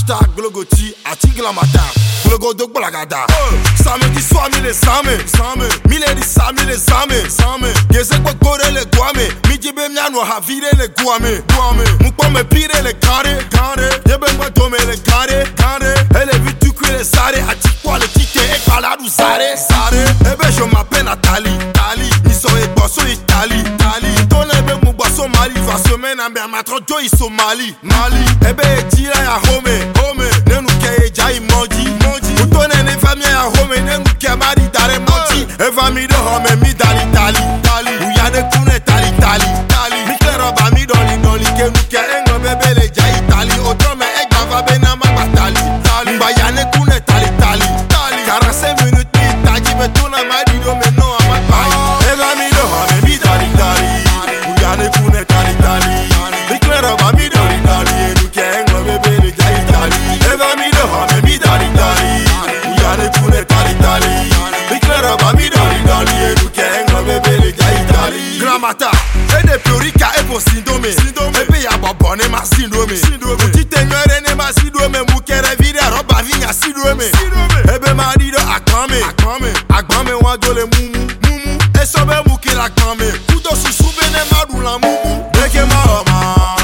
Hashtag Glogoti, Atiglamata, Glogodo Blagada. Samedi soir, mille mille di sa, mille same. Gezekwa kore le guame, mijibe mnyano havire le guame. Mukwa me pire le kare. Yebe mwa tome le kare. Elle vit tu cuire le sare, atikwa le tike e kaladu sare. Ebe je m'appelle Nathalie. Iso e bosso Italie. Ton ebe mu bosso Mali. Va semaine ambe amatro jo iso Mali. Ebe e tira ya home. Nenu ke e jai moji. Utone ne famille ya home. Nenu ke mari dare moji. Eva mi do home mi dali. Uyane kune tali. Mi klero ba mi doli. Ke nuke engo bebe le jai Italie. Otome e gava bena ma batali. Mba yane kune tali. 45 minutes mi taji me tuna mari do me no amapai. Eva mi do home mi dali. Uyane kune tali. Mi klero ba mi doli. Nuke engo bebe le jai Italie. Eva mi do home mi dali. Uyane kune tali. Mi klero ba mi doli. Nuke engo bebe le jai Italie. Gramata, ede piorika epo sindome. Ebe ya babone ma sindome. Utite nyere ne ma sindome. Mukere vide roba vinya sindome. Ebe marido akwame wadole mumu. Esobe mukila kwame. Kudo susube ne madula mumu. Beke ma